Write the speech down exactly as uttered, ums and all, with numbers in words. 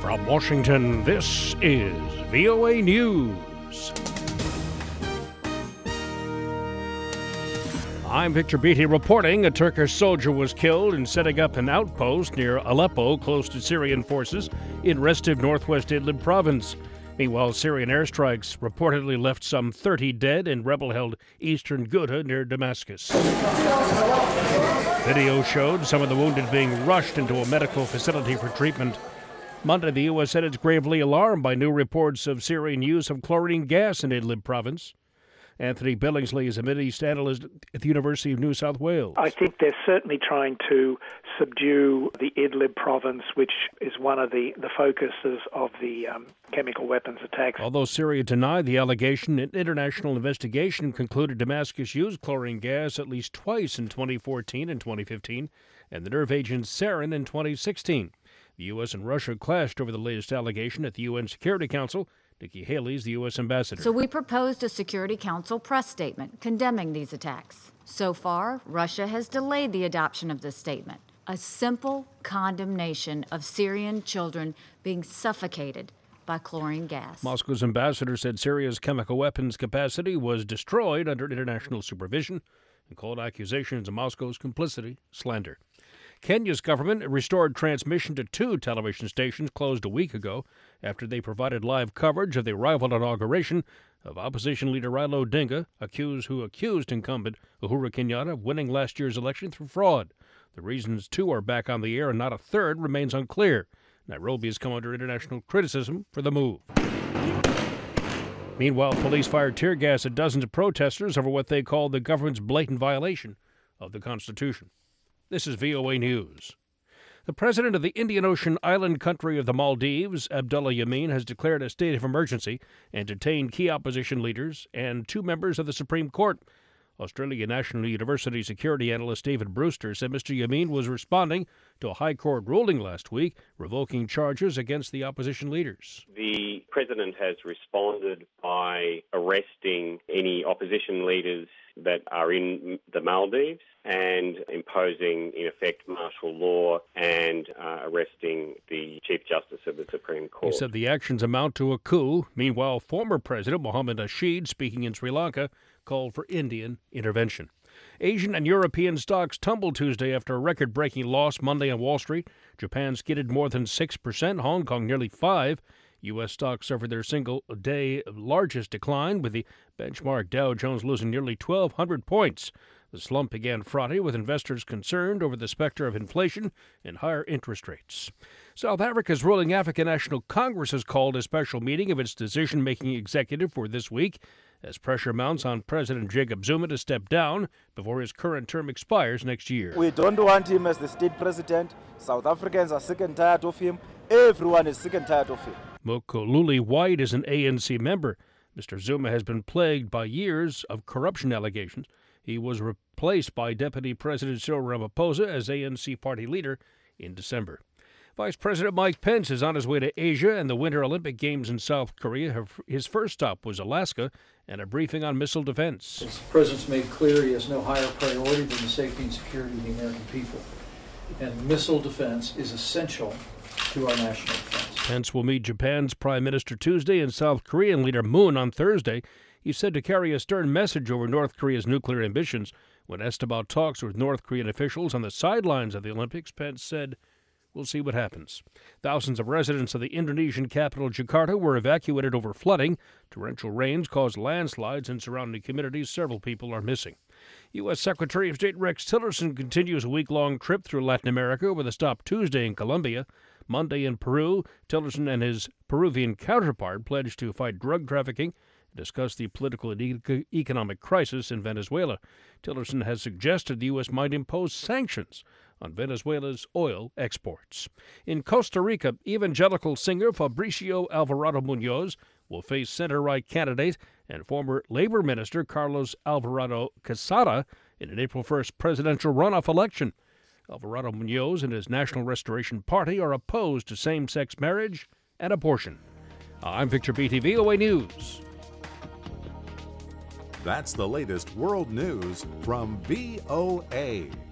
From Washington, this is V O A News. I'm Victor Beatty reporting a Turkish soldier was killed in setting up an outpost near Aleppo, close to Syrian forces in restive northwest Idlib province. Meanwhile, Syrian airstrikes reportedly left some thirty dead in rebel-held eastern Ghouta near Damascus. Video showed some of the wounded being rushed into a medical facility for treatment. Monday, the U S said it's gravely alarmed by new reports of Syrian use of chlorine gas in Idlib province. Anthony Billingsley is a Middle East analyst at the University of New South Wales. I think they're certainly trying to subdue the Idlib province, which is one of the, the focuses of the um, chemical weapons attacks. Although Syria denied the allegation, an international investigation concluded Damascus used chlorine gas at least twice in twenty fourteen and twenty fifteen, and the nerve agent sarin in twenty sixteen. The U S and Russia clashed over the latest allegation at the U N Security Council. Nikki Haley is the U S ambassador. So we proposed a Security Council press statement condemning these attacks. So far, Russia has delayed the adoption of this statement. A simple condemnation of Syrian children being suffocated by chlorine gas. Moscow's ambassador said Syria's chemical weapons capacity was destroyed under international supervision and called accusations of Moscow's complicity slander. Kenya's government restored transmission to two television stations closed a week ago after they provided live coverage of the rival inauguration of opposition leader Raila Odinga, accused who accused incumbent Uhuru Kenyatta of winning last year's election through fraud. The reasons two are back on the air and not a third remains unclear. Nairobi has come under international criticism for the move. Meanwhile, police fired tear gas at dozens of protesters over what they call the government's blatant violation of the Constitution. This is V O A News. The president of the Indian Ocean island country of the Maldives, Abdullah Yameen, has declared a state of emergency and detained key opposition leaders and two members of the Supreme Court. Australian National University security analyst David Brewster said Mister Yameen was responding to a high court ruling last week revoking charges against the opposition leaders. The president has responded by arresting any opposition leaders that are in the Maldives and imposing, in effect, martial law and uh, arresting the Chief Justice of the Supreme Court. He said the actions amount to a coup. Meanwhile, former President Mohammed Nasheed, speaking in Sri Lanka, called for Indian intervention. Asian and European stocks tumbled Tuesday after a record-breaking loss Monday on Wall Street. Japan skidded more than six percent, Hong Kong nearly five percent. U S stocks suffered their single-day largest decline, with the benchmark Dow Jones losing nearly twelve hundred points. The slump began Friday with investors concerned over the specter of inflation and higher interest rates. South Africa's ruling African National Congress has called a special meeting of its decision-making executive for this week as pressure mounts on President Jacob Zuma to step down before his current term expires next year. We don't want him as the state president. South Africans are sick and tired of him. Everyone is sick and tired of him. Mokoluli White is an A N C member. Mister Zuma has been plagued by years of corruption allegations. He was replaced by Deputy President Cyril Ramaphosa as A N C party leader in December. Vice President Mike Pence is on his way to Asia and the Winter Olympic Games in South Korea. His first stop was Alaska and a briefing on missile defense. The President's made clear he has no higher priority than the safety and security of the American people. And missile defense is essential to our national defense. Pence will meet Japan's Prime Minister Tuesday and South Korean leader Moon on Thursday. He's said to carry a stern message over North Korea's nuclear ambitions. When asked about talks with North Korean officials on the sidelines of the Olympics, Pence said, "We'll see what happens." Thousands of residents of the Indonesian capital, Jakarta, were evacuated over flooding. Torrential rains caused landslides in surrounding communities. Several people are missing. U S. Secretary of State Rex Tillerson continues a week-long trip through Latin America with a stop Tuesday in Colombia. Monday in Peru, Tillerson and his Peruvian counterpart pledged to fight drug trafficking and discuss the political and e- economic crisis in Venezuela. Tillerson has suggested the U S might impose sanctions on Venezuela's oil exports. In Costa Rica, evangelical singer Fabricio Alvarado Munoz will face center-right candidate and former labor minister Carlos Alvarado Quesada in an April first presidential runoff election. Alvarado Munoz and his National Restoration Party are opposed to same-sex marriage and abortion. I'm Victor Beatty, V O A News. That's the latest world news from V O A.